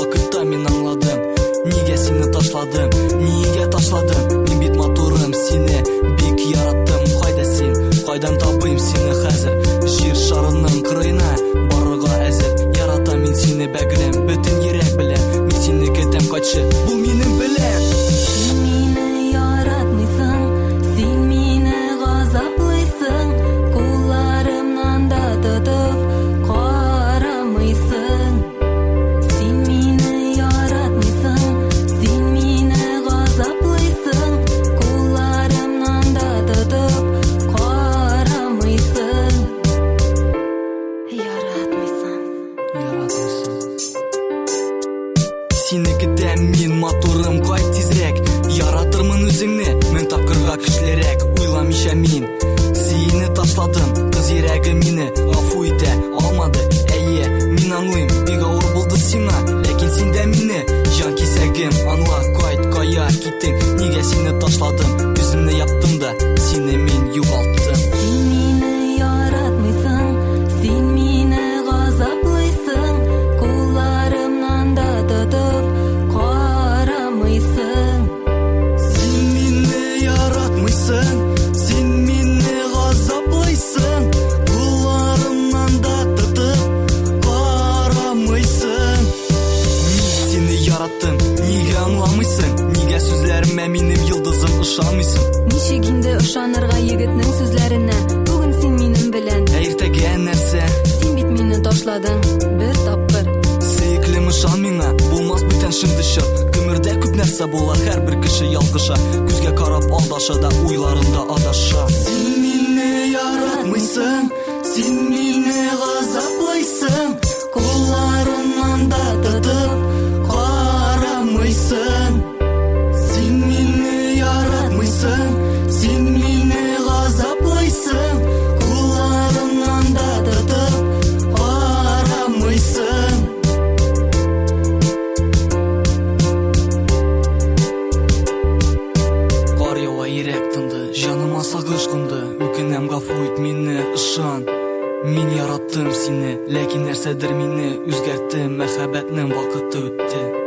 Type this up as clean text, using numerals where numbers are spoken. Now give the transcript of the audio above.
вакытта мен аңладым. Неге сені ташладым, неге ташладым? Мен бит матурым, сені бик яраттым. Қайда сен, қайдан табайым сені хәзер? Жер шарының қырына барырга әзір. Яратам мен сені бәгілем, бүтін ерек білем. Мен сені кетем қайтшы, бұл менің білем. Сен мені яратмайсың, сен мені ғазаплайсың. Қоларымнан да тұтып қарамайсың. Сен мені яратмайсың, сен мені ғазаплайсың. Қоларымнан да тұтып қарамайсың. Яратмайсың. Сенікіде мен матурым қайт тезірек. Яратырмын өзіңні, мен тапқырға күшлерек. Ойламыша мен сені ташладым. Қыз ерегі мені ғафу ете алмады. Әйе, мен аңлайым, бек ауыр болды сина. Ләкин сен дә мені жан кесегім. Аңла, қайт, қая кеттің? Неге сені ташладым? Өзімні яптым да, сені мен юғалттым. Сен мені яратмайсың, сен мені ғазаплайсың. Қоларымнан да тұтып қарамайсың. Сен мені яратмайсың, сен мені ғазаплайсың. Қоларымнан да тұтып қарамайсың. Мен сені яраттым, неге аңламайсың? Неге сөзлеріме менің йылдызым ышанмайсың? Ничегинде ышанырга егетнең сүзләренә? Бүген син минем белән. Әйтәгә нәрсә? Син бит мине ташладың бер тапкыр. Сөйклем ышан миңа, булмас бүтән шынды чыр. Көмірдә күп нәрсә була, һәрбер кеше ялгыша. Күзгә карап алдаша да, уйларында адаша. Син мине яратмайсың, син мине ғазаплайсың. Қоларымнан да тұтып қарамайсың. Син мине яратмайсың, син мине ғазаплайсың. Қоларымнан да тұтып қарамайсың. Қар яуа ерек тынды, жаныма сағыныш қонды. Өкінем ғафу ет мені, ышан. Мен яраттым сені, ләкин нәрсәдер мені үзгәртті. Мәхәббәтнең вакыты үтте.